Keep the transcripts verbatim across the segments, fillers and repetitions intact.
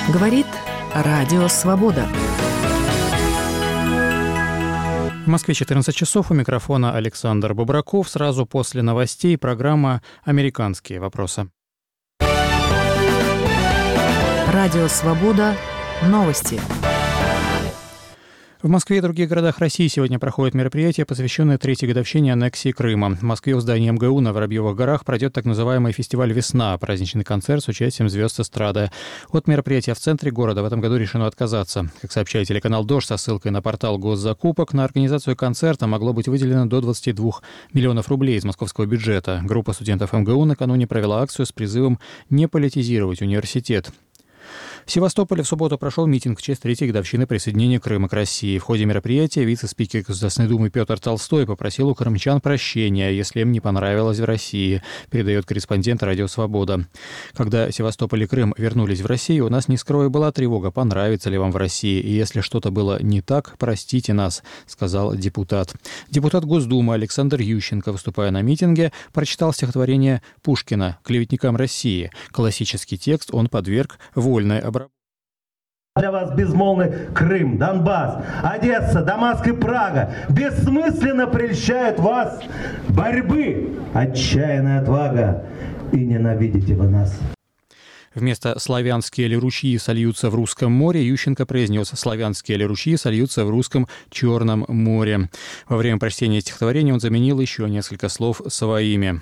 Говорит Радио Свобода. В Москве четырнадцать часов. У микрофона Александр Бобраков. Сразу после новостей программа «Американские вопросы». Радио Свобода. Новости. В Москве и других городах России сегодня проходят мероприятия, посвященные третьей годовщине аннексии Крыма. В Москве в здании эм гэ у на Воробьевых горах пройдет так называемый фестиваль «Весна» – праздничный концерт с участием звезд эстрады. От мероприятия в центре города в этом году решено отказаться. Как сообщает телеканал «Дождь» со ссылкой на портал госзакупок, на организацию концерта могло быть выделено до двадцати двух миллионов рублей из московского бюджета. Группа студентов эм гэ у накануне провела акцию с призывом не политизировать университет. В Севастополе в субботу прошел митинг в честь третьей годовщины присоединения Крыма к России. В ходе мероприятия вице-спикер Государственной Думы Петр Толстой попросил у крымчан прощения, если им не понравилось в России, передает корреспондент «Радио Свобода». Когда Севастополь и Крым вернулись в Россию, у нас, не скрою, была тревога, понравится ли вам в России. И если что-то было не так, простите нас, сказал депутат. Депутат Госдумы Александр Ющенко, выступая на митинге, прочитал стихотворение Пушкина «Клеветникам России». Классический текст он подверг вольной обработке. Для вас безмолвный Крым, Донбасс, Одесса, Дамаск и Прага бессмысленно прельщают вас борьбы, отчаянная отвага, и ненавидите вы нас. Вместо «славянские ли ручьи сольются в русском море» Ющенко произнес «славянские ли ручьи сольются в русском Черном море». Во время прочтения стихотворения он заменил еще несколько слов своими.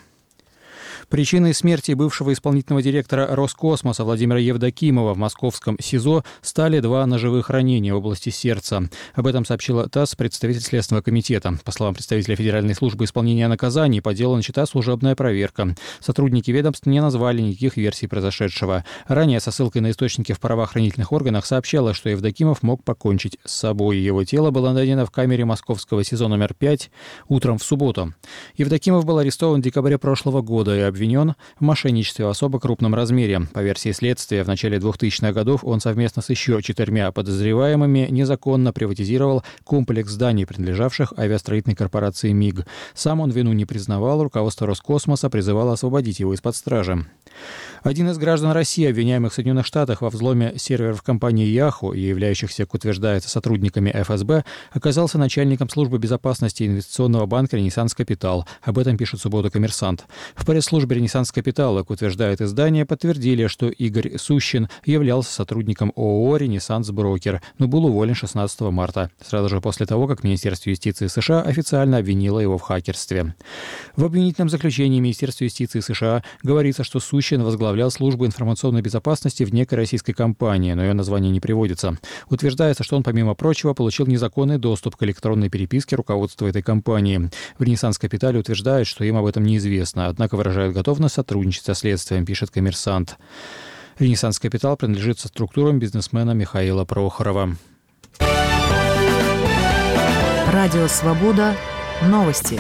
Причиной смерти бывшего исполнительного директора Роскосмоса Владимира Евдокимова в московском СИЗО стали два ножевых ранения в области сердца. Об этом сообщила ТАСС представитель Следственного комитета. По словам представителя Федеральной службы исполнения наказаний, по делу начата служебная проверка. Сотрудники ведомств не назвали никаких версий произошедшего. Ранее со ссылкой на источники в правоохранительных органах сообщалось, что Евдокимов мог покончить с собой. Его тело было найдено в камере московского СИЗО номер пять утром в субботу. Евдокимов был арестован в декабре прошлого года и обвинен в мошенничестве в особо крупном размере. По версии следствия, в начале двухтысячных годов он совместно с еще четырьмя подозреваемыми незаконно приватизировал комплекс зданий, принадлежавших авиастроительной корпорации МИГ. Сам он вину не признавал, руководство Роскосмоса призывало освободить его из-под стражи. Один из граждан России, обвиняемых в Соединенных Штатах во взломе серверов компании Yahoo и являющихся, как утверждается, сотрудниками эф эс бэ, оказался начальником службы безопасности инвестиционного банка «Ренессанс Капитал». Об этом пишет в субботу «Коммерсант». В пресс-службе «Ренессанс Капитал», как утверждает издание, подтвердили, что Игорь Сущин являлся сотрудником ООО «Ренессанс Брокер», но был уволен шестнадцатого марта, сразу же после того, как Министерство юстиции США официально обвинило его в хакерстве. В обвинительном заключении Министерства юстиции США говорится, что Сущин возглавлял службу информационной безопасности в некой российской компании, но ее название не приводится. Утверждается, что он, помимо прочего, получил незаконный доступ к электронной переписке руководства этой компании. В «Ренессанс Капитале» утверждают, что им об этом неизвестно, однако выражают готовность сотрудничать со следствием, пишет «Коммерсант». «Ренессанс Капитал» принадлежит структурам бизнесмена Михаила Прохорова. Радио Свобода. Новости.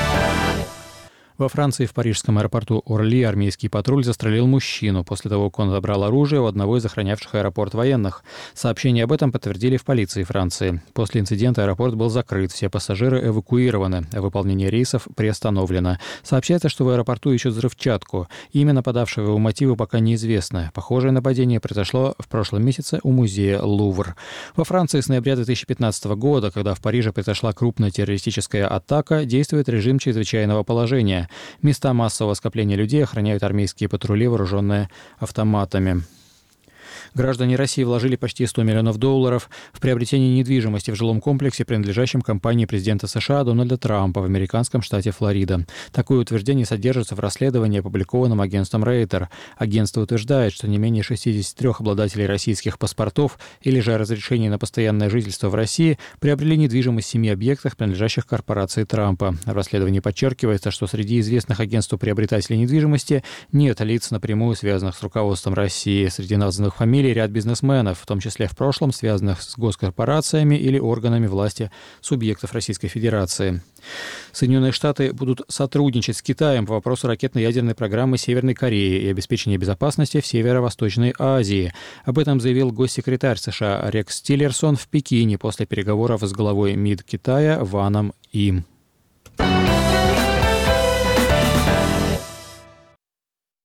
Во Франции в парижском аэропорту Орли армейский патруль застрелил мужчину после того, как он забрал оружие у одного из охранявших аэропорт военных. Сообщение об этом подтвердили в полиции Франции. После инцидента аэропорт был закрыт, все пассажиры эвакуированы, а выполнение рейсов приостановлено. Сообщается, что в аэропорту ищут взрывчатку. Имя нападавшего и его мотивы пока неизвестны. Похожее нападение произошло в прошлом месяце у музея Лувр. Во Франции с ноября две тысячи пятнадцатого года, когда в Париже произошла крупная террористическая атака, действует режим чрезвычайного положения. Места массового скопления людей охраняют армейские патрули, вооруженные автоматами. Граждане России вложили почти сто миллионов долларов в приобретение недвижимости в жилом комплексе, принадлежащем компании президента США Дональда Трампа в американском штате Флорида. Такое утверждение содержится в расследовании, опубликованном агентством Рейтер. Агентство утверждает, что не менее шестьдесят три обладателей российских паспортов или же разрешений на постоянное жительство в России приобрели недвижимость в семи объектах, принадлежащих корпорации Трампа. В расследовании подчеркивается, что среди известных агентству приобретателей недвижимости нет лиц, напрямую связанных с руководством России. Среди названных фамилий ряд бизнесменов, в том числе в прошлом связанных с госкорпорациями или органами власти субъектов Российской Федерации. Соединенные Штаты будут сотрудничать с Китаем по вопросу ракетно-ядерной программы Северной Кореи и обеспечения безопасности в Северо-Восточной Азии. Об этом заявил госсекретарь США Рекс Тиллерсон в Пекине после переговоров с главой МИД Китая Ваном Им.